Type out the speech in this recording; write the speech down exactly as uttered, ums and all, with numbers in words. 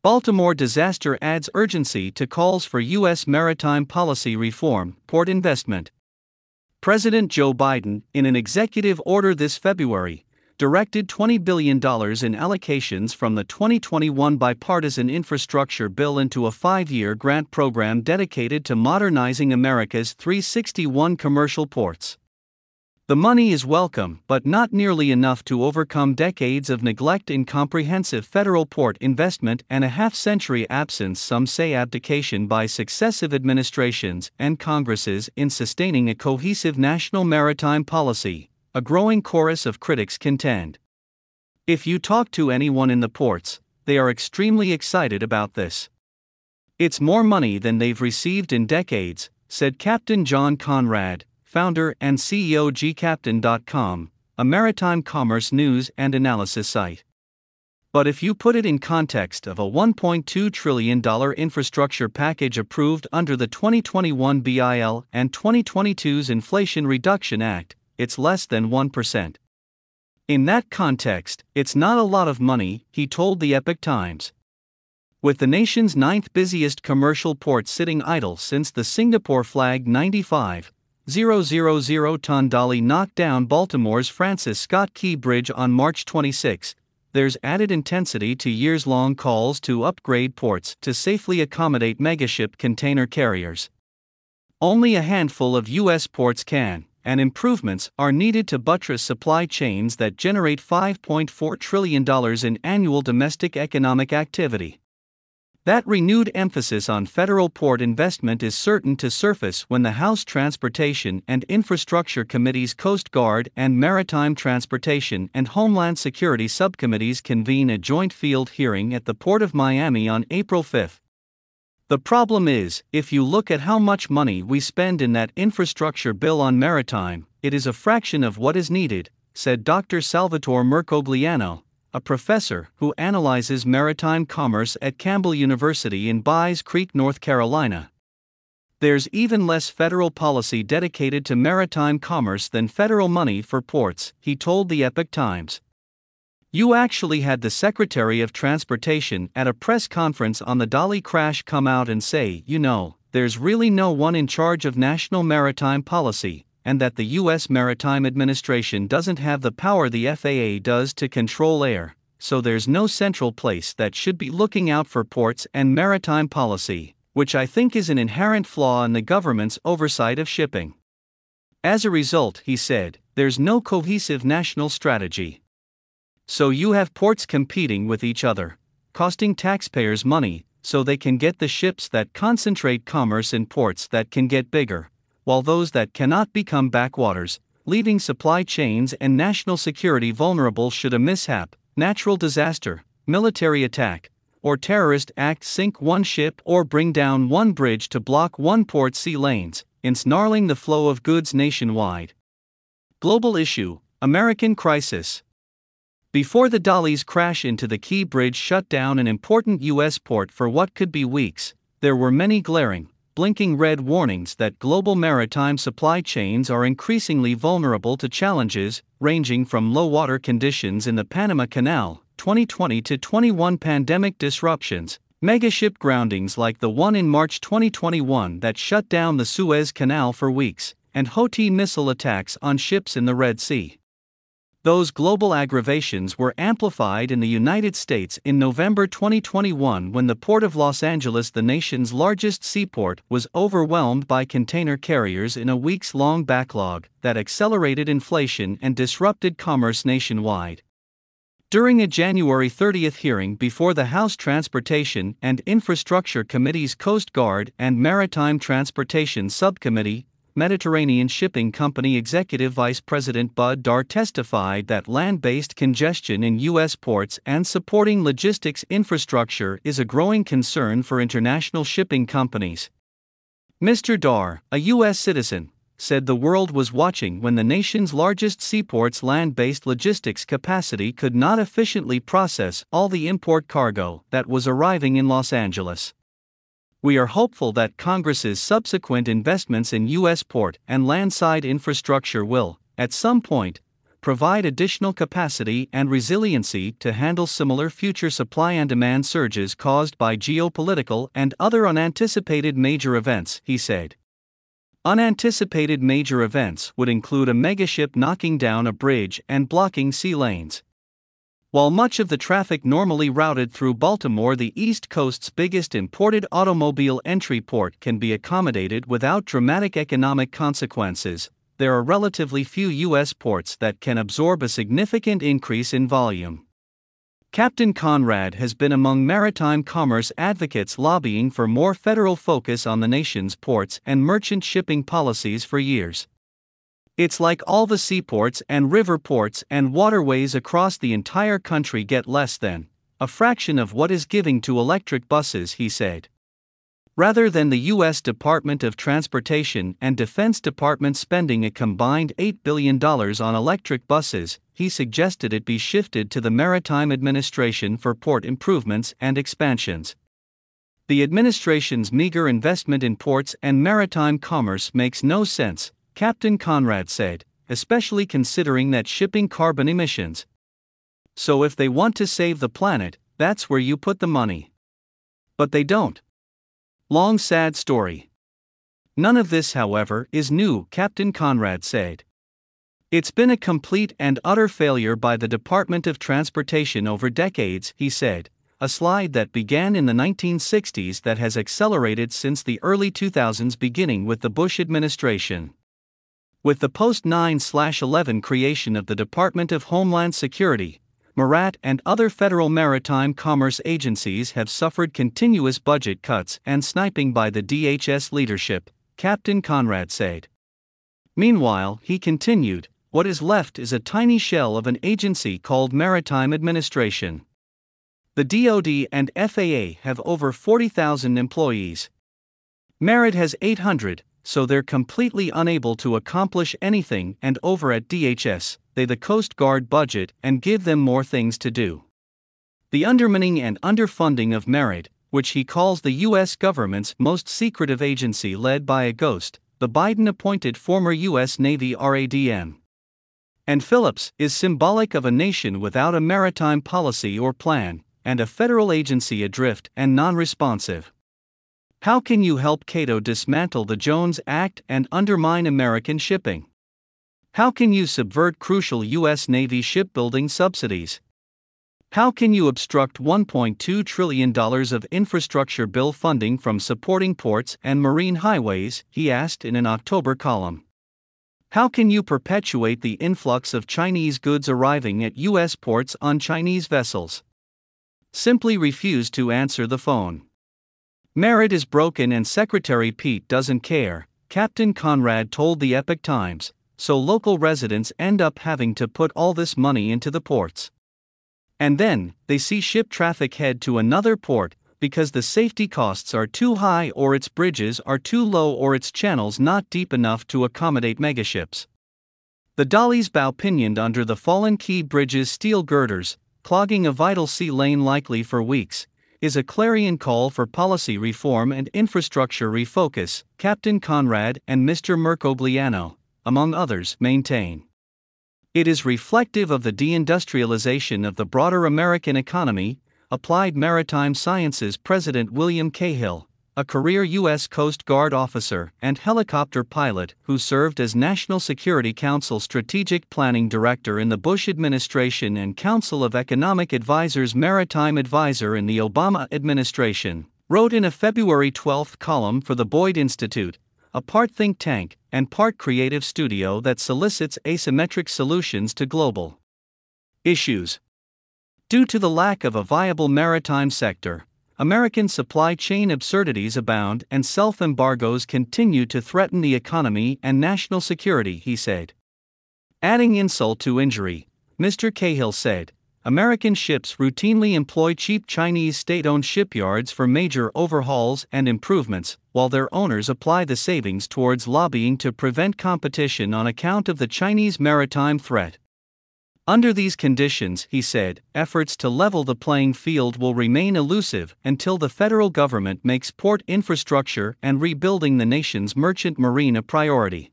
Baltimore disaster adds urgency to calls for U S maritime policy reform, port investment. President Joe Biden, in an executive order this February, directed twenty billion dollars in allocations from the twenty twenty-one bipartisan infrastructure bill into a five-year grant program dedicated to modernizing America's three hundred sixty-one commercial ports. The money is welcome, but not nearly enough to overcome decades of neglect in comprehensive federal port investment and a half-century absence, some say abdication by successive administrations and Congresses in sustaining a cohesive national maritime policy, a growing chorus of critics contend. If you talk to anyone in the ports, they are extremely excited about this. It's more money than they've received in decades, said Captain John Conrad, founder and C E O of G Captain dot com, a maritime commerce news and analysis site. But if you put it in context of a one point two trillion dollars infrastructure package approved under the twenty twenty-one bill and twenty twenty-two's Inflation Reduction Act, it's less than one percent. In that context, it's not a lot of money, he told the Epoch Times. With the nation's ninth busiest commercial port sitting idle since the Singapore flagged ninety-five thousand ton Dolly knocked down Baltimore's Francis Scott Key Bridge on March twenty-sixth, there's added intensity to years-long calls to upgrade ports to safely accommodate megaship container carriers. Only a handful of U S ports can, and improvements are needed to buttress supply chains that generate five point four trillion dollars in annual domestic economic activity. That renewed emphasis on federal port investment is certain to surface when the House Transportation and Infrastructure Committee's Coast Guard and Maritime Transportation and Homeland Security subcommittees convene a joint field hearing at the Port of Miami on April fifth. The problem is, if you look at how much money we spend in that infrastructure bill on maritime, it is a fraction of what is needed, said Doctor Salvatore Mercogliano, a professor who analyzes maritime commerce at Campbell University in Bays Creek, North Carolina. There's even less federal policy dedicated to maritime commerce than federal money for ports, he told the Epoch Times. You actually had the Secretary of Transportation at a press conference on the Dolly crash come out and say, you know, there's really no one in charge of national maritime policy, and that the U S Maritime Administration doesn't have the power the F A A does to control air, so there's no central place that should be looking out for ports and maritime policy, which I think is an inherent flaw in the government's oversight of shipping. As a result, he said, there's no cohesive national strategy. So you have ports competing with each other, costing taxpayers money, so they can get the ships that concentrate commerce in ports that can get bigger, while those that cannot become backwaters, leaving supply chains and national security vulnerable should a mishap, natural disaster, military attack, or terrorist act sink one ship or bring down one bridge to block one port's sea lanes, ensnarling the flow of goods nationwide. Global issue, American crisis. Before the Dolly's crash into the Key Bridge shut down an important U S port for what could be weeks, there were many glaring, blinking red warnings that global maritime supply chains are increasingly vulnerable to challenges, ranging from low water conditions in the Panama Canal, twenty twenty to twenty-one pandemic disruptions, megaship groundings like the one in March twenty twenty-one that shut down the Suez Canal for weeks, and Houthi missile attacks on ships in the Red Sea. Those global aggravations were amplified in the United States in November twenty twenty-one when the Port of Los Angeles, the nation's largest seaport, was overwhelmed by container carriers in a weeks-long backlog that accelerated inflation and disrupted commerce nationwide. During a January thirtieth hearing before the House Transportation and Infrastructure Committee's Coast Guard and Maritime Transportation Subcommittee, Mediterranean Shipping Company Executive Vice President Bud Darr testified that land-based congestion in U S ports and supporting logistics infrastructure is a growing concern for international shipping companies. Mister Darr, a U S citizen, said the world was watching when the nation's largest seaport's land-based logistics capacity could not efficiently process all the import cargo that was arriving in Los Angeles. We are hopeful that Congress's subsequent investments in U S port and landside infrastructure will, at some point, provide additional capacity and resiliency to handle similar future supply and demand surges caused by geopolitical and other unanticipated major events, he said. Unanticipated major events would include a megaship knocking down a bridge and blocking sea lanes. While much of the traffic normally routed through Baltimore, the East Coast's biggest imported automobile entry port, can be accommodated without dramatic economic consequences, there are relatively few U S ports that can absorb a significant increase in volume. Captain Conrad has been among maritime commerce advocates lobbying for more federal focus on the nation's ports and merchant shipping policies for years. It's like all the seaports and river ports and waterways across the entire country get less than a fraction of what is giving to electric buses, he said. Rather than the U S Department of Transportation and Defense Department spending a combined eight billion dollars on electric buses, he suggested it be shifted to the Maritime Administration for port improvements and expansions. The administration's meager investment in ports and maritime commerce makes no sense, Captain Conrad said, especially considering that shipping carbon emissions. So if they want to save the planet, that's where you put the money. But they don't. Long sad story. None of this, however, is new, Captain Conrad said. It's been a complete and utter failure by the Department of Transportation over decades, he said, a slide that began in the nineteen sixties that has accelerated since the early two thousands, beginning with the Bush administration. With the post nine eleven creation of the Department of Homeland Security, MARAT and other federal maritime commerce agencies have suffered continuous budget cuts and sniping by the D H S leadership, Captain Conrad said. Meanwhile, he continued, what is left is a tiny shell of an agency called Maritime Administration. The D O D and F A A have over forty thousand employees. MARAT has eight hundred, so they're completely unable to accomplish anything, and over at D H S, they the Coast Guard budget and give them more things to do. The undermining and underfunding of MARAT, which he calls the U S government's most secretive agency led by a ghost, the Biden-appointed former U S Navy R A D M. And Phillips, is symbolic of a nation without a maritime policy or plan, and a federal agency adrift and non-responsive. How can you help Cato dismantle the Jones Act and undermine American shipping? How can you subvert crucial U S Navy shipbuilding subsidies? How can you obstruct one point two trillion dollars of infrastructure bill funding from supporting ports and marine highways, he asked in an October column. How can you perpetuate the influx of Chinese goods arriving at U S ports on Chinese vessels? Simply refuse to answer the phone. MARAT is broken and Secretary Pete doesn't care, Captain Conrad told the Epoch Times, so local residents end up having to put all this money into the ports. And then, they see ship traffic head to another port, because the safety costs are too high or its bridges are too low or its channels not deep enough to accommodate megaships. The Dolly's bow pinioned under the fallen Key Bridge's steel girders, clogging a vital sea lane likely for weeks, is a clarion call for policy reform and infrastructure refocus, Captain Conrad and Mister Mercogliano, among others, maintain. It is reflective of the deindustrialization of the broader American economy, Applied Maritime Sciences President William Cahill, a career U S Coast Guard officer and helicopter pilot who served as National Security Council Strategic Planning Director in the Bush administration and Council of Economic Advisors Maritime Advisor in the Obama administration, wrote in a February twelfth column for the Boyd Institute, a part think tank and part creative studio that solicits asymmetric solutions to global issues. Due to the lack of a viable maritime sector, American supply chain absurdities abound and self-embargoes continue to threaten the economy and national security, he said. Adding insult to injury, Mister Cahill said, American ships routinely employ cheap Chinese state-owned shipyards for major overhauls and improvements, while their owners apply the savings towards lobbying to prevent competition on account of the Chinese maritime threat. Under these conditions, he said, efforts to level the playing field will remain elusive until the federal government makes port infrastructure and rebuilding the nation's merchant marine a priority.